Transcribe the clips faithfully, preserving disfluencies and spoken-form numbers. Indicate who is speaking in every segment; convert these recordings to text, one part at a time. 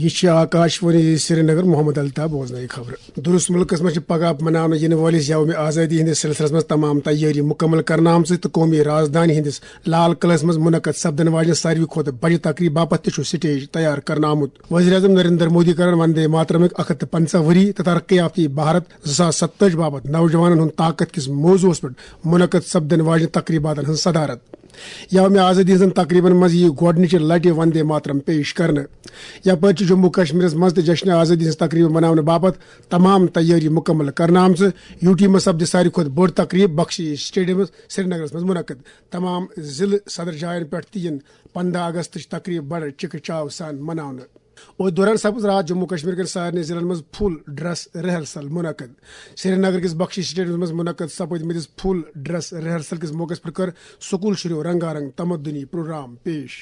Speaker 1: یہ آکاشوانی سری نگر محمد الطاف بوزن خبر درست ملکس مجھ پگہ منانے ین ولس یوم آزادی ہندس سلسلس مز تمام تیاری مکمل کرنا آمژ تو قومی رازدانی ہندس لال قلعس مز منعقد سپدن واجن ساروی کھت بڑ تقریب باپت تہ سٹیج تیار کرنا آمت وزیر اعظم نریندر مودی کرن وندے ماترمک اکھ ہتھ پنچہ وری تو ترقی یافتی بھارت زاس ستج باپت نوجوانن ہند طاقت کس موضوعس پہ منعقد سپدن واجن تقریبات ہند صدارت یوم آزادی ہن تقریباً مز یہ گۄڈنچہ لٹہ وندے ماترم پیش کرنے یپر جموں کشمیر مز جشن آزادی ہز تقریب منانے باپت تمام تیاری مکمل کرنا آمژ یو ٹی مز سپد ساروی کھت بڑ تقریب بخشی سٹیڈیم سری نگرس مز منعقد تمام ضلع صدر جائن پہ تین پندہ اگست تقریب بڑ چکہ چاو سان منانے اور دوران سپز رات جموں کشمیر کن سارے ضلع مز فل ڈریس ریہرسل منعقد سری نگر کس بخشی سٹیڈیم مز منعقد سپد متس فل ڈریس ریہرسل کس موقع پر کر سکول شروع رنگا رنگ تمدنی پروگرام پیش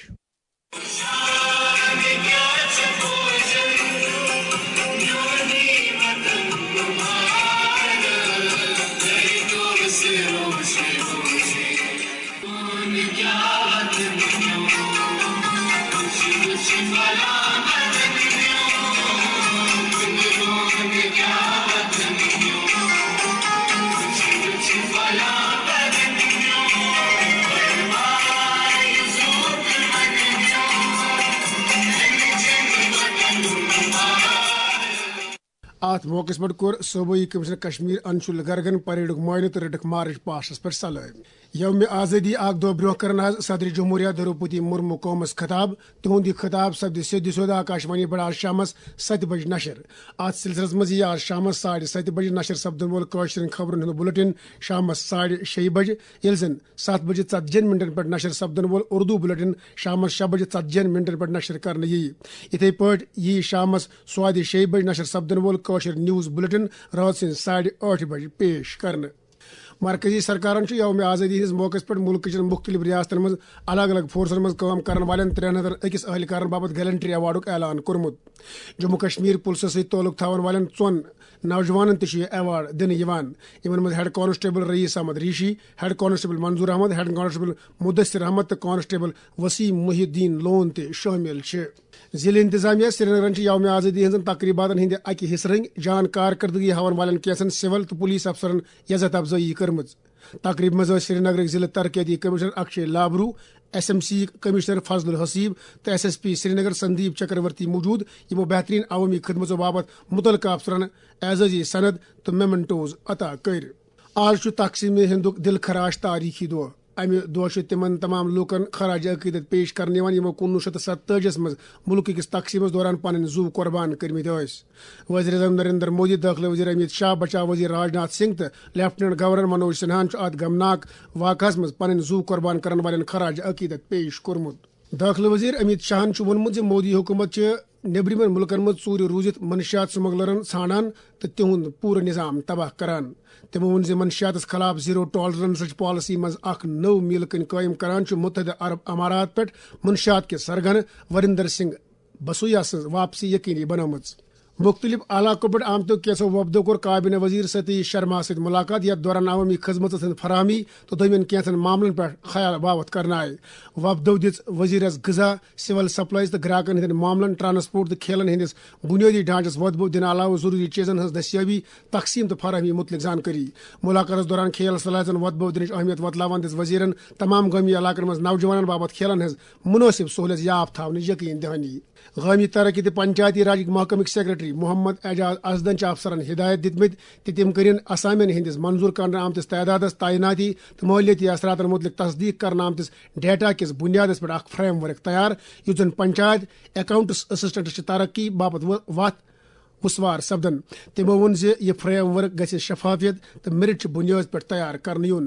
Speaker 1: ات موقع پہ کور صوبائی کمشنر کشمیر انشل گرگن پریڈ معائنہ تو رٹک مارچ پاسٹس پہ سلام یوم آزادی اخ دہ برو کرن صدر جمہوریہ دروپتی مرمو قومس خطاب تہند یہ خطاب سپد سیدھ سیود آکاشوانی پہ آج شام ست بج نشر ات سلسلس مز یہ آج شام ساڑھے ست بج نشر سپدن وول قاشرین خبرن ہند بلٹن شام ساڑھے شی بج یل زن سات بج ژتجی منٹن پہ نشر سپدن وول اردو بلٹن شام شی بج ژتجی منٹن پہ نشر کرنے یی اتھے پہ یہ شام سوادِ شی بج نشر سپدن وول قاشر نیوز بلٹن رات سن ساڑھے آٹھ بج پیش کرنے مرکزی سرکارن یوم آزادی ہز موقع پہ ملک چن مختلف ریاستن مز الگ الگ فورسن مز کام کرن والن ترین ہتن اکس اہلکارن باپت گیلنٹری ایوارڈک اعلان کورمت جموں کشمیر پولیسس ست تعلق تھاون والن ژون نوجوانن تہ ایوارڈ دن یوان یمن مز head constable Rais Ahmad Reshi head constable Manzoor Ahmad head constable Mudasir Ahmad تو کانسٹیبل وسیم محی الدین لون تہ شامل چھ ضلع انتظامیہ سری نگرن یوم آزادی ہزن تقریبات ہند اکہ حصہ رنگ جان کارکردگی ہاون والن کیسن سول تو پولیس افسرن عزت افزائی کرمز تقریب مز سری نگر ضلع ترقیاتی commissioner Akshay Labroo S M C commissioner Fazal ul Haseeb تو S S P Srinagar Sandeep Chakravarty موجود یمو بہترین عوامی خدمتوں باپت متعلقہ افسرن اعزازی سند تو میمنٹوز عطا کر آج تقسیم ہندک دل خراش تاریخی دہ امہ دہ تمن تمام لوکن خراج عقیدت پیش کرنے یمو کنوہ شیت ستتٲجیس مز ملک کس تقسیمس دوران پن زو قربان کرمت وزیر اعظم نریندر مودی داخلہ وزیر امت شاہ بچاؤ وزیر راجناتھ سنگھ تو لیفٹنٹ گورنر منوج سنہان ات غمناک واقعس مز پن زو قربان کرن والن خراج عقیدت پیش کورمت داخلہ وزیر امت شاہن وونمت مودی حکومت نیبرمن ملکن مز ژوٗرِ روزت منشیات سمگلرن ژھانڈان تو تہد پورٕ نظام تباہ کران تمو وون منشیاتس خلاف زیرو ٹالرنس پالسی مز اخ نو میل کن قائم کران متحدہ عرب امارات پہ منشیات کے سرگن وریندر سنگھ بسویا سن واپسی یقینی بنامت مختلف علاقوں پہ آمتو کیسو وفدو کور کابینہ وزیر ستیش شرما ست ملاقات یتھ دوران عوامی خدمت فراہمی تو دمن کینژن معاملن پہ خیال باوت کرنا آئی وفدو دِژ وزیرس غذا سول سپلائز تو گراہکن ہند معاملن ٹرانسپورٹ تو کھیلن ہندس بنیادی ڈھانچس وتبو دن علاوہ ضروری چیزن ہز دستیابی تقسیم تو فراہمی متعلق زانکاری ملاقاتس دوران کھیل صلاحیتن وتبو دنچ اہمیت وتلاوان دِژ وزیرن تمام گامی علاقن مز نوجوانن باپت کھیلن ہز مناسب سہولت یاف تھاونٕچ یقین دہانی گامی ترقی تو پنچایتی راج محکمک سیکرٹری محمد اعجاز ازدن افسرن ہدایت دتمت کہ تم کرن اسامین ہندس منظور کرنے آمتس تعدادس تعیناتی تو مالیاتی اثراتن متعلق تصدیق کرنے آمتس ڈیٹا کس بنیادس پہ اخ فریم ورک تیار یس زن پنچایت اکاؤنٹس اسسٹنٹ ترقی باپت وت وسوار سپدن تمو وون یہ فریم ورک گھس شفافیت تو میرٹ بنیاد پہ تیار کرنے یون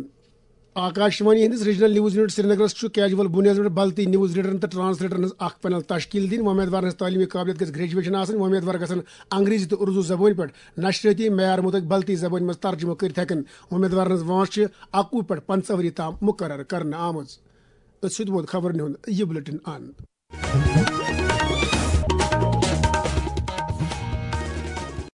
Speaker 1: آکاشوانی ہندس ریجنل نیوز یونٹ سری نگرس کیجول بنیاد پہ بلتی نیوز ریڈرن تو ٹرانسلیٹرن اخ پینل تشکیل دن امیدوار تعلیمی قابلیت گھس گریجویشن آسن امیدوار گھن انگریزی تو اردو زبان پہ نشریاتی معیار مطابق بلتی زبان مز ترجمہ کرت ہیکن امیدوار وانچ اکوہ پہ پنچہ وری تام مقرر کرنا آمز ست ووت خبرن ہند یہ بلٹن ان